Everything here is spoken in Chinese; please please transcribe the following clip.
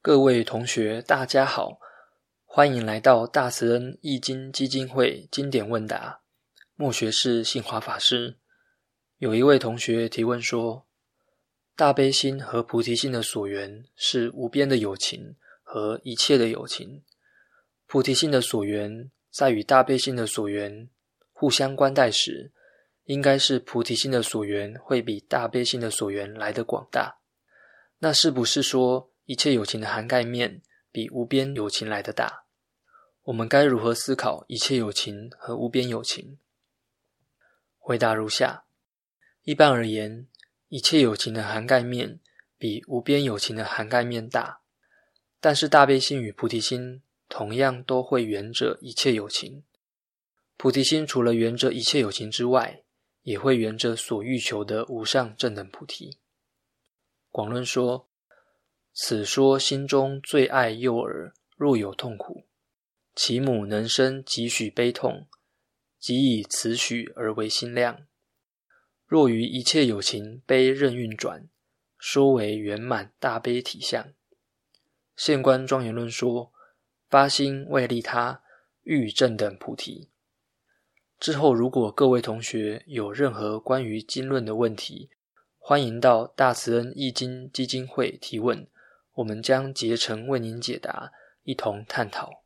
各位同学大家好，欢迎来到大慈恩义经基金会经典问答，末学士信华法师。有一位同学提问说，大悲心和菩提心的所缘是无边的有情和一切的有情，菩提心的所缘在与大悲心的所缘互相关待时，应该是菩提心的所缘会比大悲心的所缘来得广大。那是不是说一切有情的涵盖面比无边有情来得大？我们该如何思考一切有情和无边有情？回答如下：一般而言，一切有情的涵盖面比无边有情的涵盖面大，但是大悲心与菩提心同样都会缘着一切有情。菩提心除了缘着一切有情之外，也会缘着所欲求的无上正等菩提。广论说，此说心中最爱幼儿，若有痛苦，其母能生几许悲痛，即以此许而为心量。若于一切有情悲任运转，说为圆满大悲体相。现观庄严论说，发心为利他，欲正等菩提。之后如果各位同学有任何关于经论的问题，欢迎到大慈恩义经基金会提问，我们将竭诚为您解答，一同探讨。